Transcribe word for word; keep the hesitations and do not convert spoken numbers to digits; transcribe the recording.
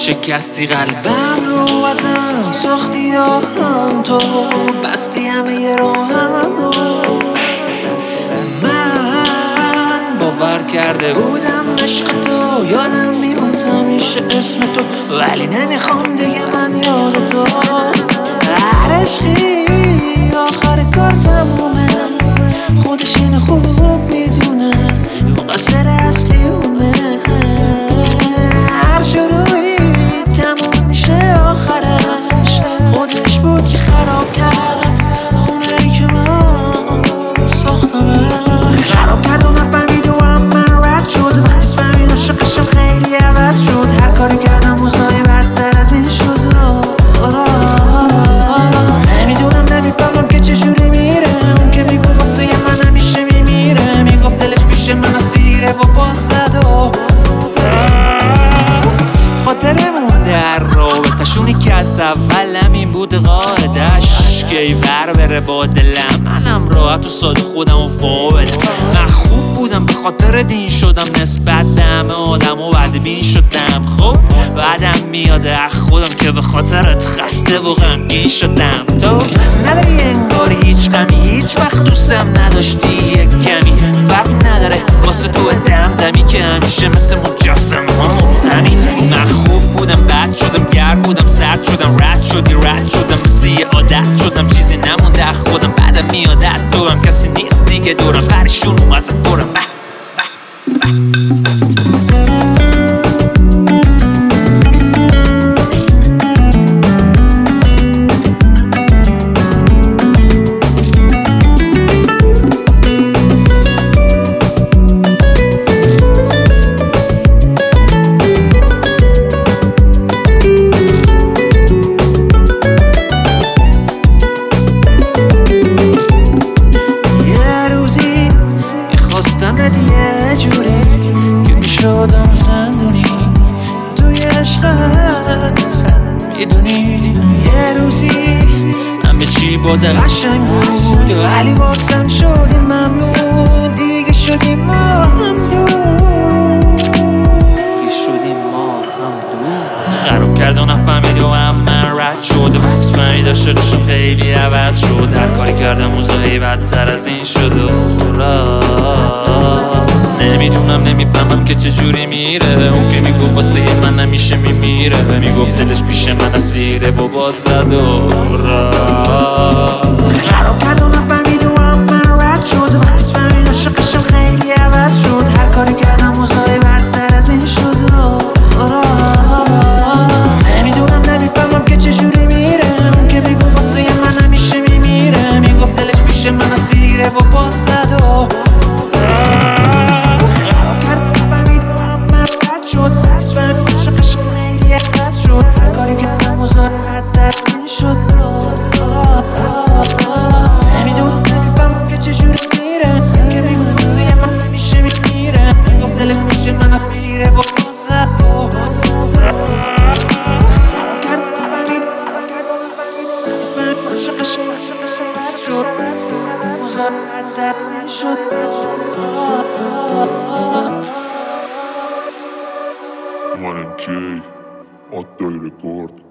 شکستی قلبم رو ازم، ساختی آهم تو، بستی همه راهم رو. من باور کرده بودم عشق تو، یادم میموند همیشه اسم تو، ولی نمیخوام دیگه من یاد تو. هر عشقی آخر کار تمومه، خودش اینو خوب میدونه، مقصر اصلی اونه. هر شروعی تموم میشه آخرش، خودش بود که خراب کرد خونه ای که من ساختمش. خراب کرد و نفهمید و هم من رد شد، وقتی فهمید عاشقشم خیلی عوض شد. هر کاری کردم موضوعی بدتر از این شد. نمیدونم نمیفهمم که چجوری میره، اون که میگو واسه من همیشه میمیره، میگفت دلش پیش من اسیره و باز زد و خاطرمون در رابطشونی که از اول همین بود قاعدش، که ای بر بره با دلم، منم راحت و ساده خودم و فاولم. من خوب بودم به خاطر دین شدم نسبت به همه آدم و بدبین شدم. خب بعدم میاده خودم که به خاطرت خسته و غمگین شدم. تو نداری انگاری هیچ غمی، هیچ وقت دوستم نداشتی یک کمی، فرق نداره واسه تو دم دمی که همیشه مثل مجسم همون همین. من خوب بودم بد شدم، گرم بودم سرد شدم، رد شدی رد شدم، مثل یه عادت شدم، چیزی نمونده از خودم. بعدم میادت تو هم کسی نیستی که دورم، پریشونم ازت برم. یه جوری که میشدم زندونی توی عشقت، میدونی یه روزی همه چی باده قشنگ بود، ولی واسم شدی ممنون. دیگه شدیم ما هم دور، دیگه شدیم ما هم دور. خراب کرد و نفهمید و هم من رد شد، وقتی فهمید عاشقشم خیلی عوض شد. هر کاری کردم موضوعی بدتر از این شد و نمیدونم نمیفهمم که چجوری میره، اون که میگفت واسه من همیشه میمیره، میگفت دلش پیش من اسیره و باز زد و خراب کرد و نفهمید و هم من رد شد، وقتی فهمید عاشقشم خیلی عوض شد. هر کاری کردم موضوعی بدتر از این شد. نمیدونم نمیفهمم که چجوری میره، اون که میگفت واسه من همیشه میمیره، میگفت دلش پیش من اسیره و باز زد و نمیدونم نمیفهمم که چجوری میره، که میگم واسه من همیشه میمیره، میگفت دلش پیش من اسیره و بازد و one and J, Hot Day Record.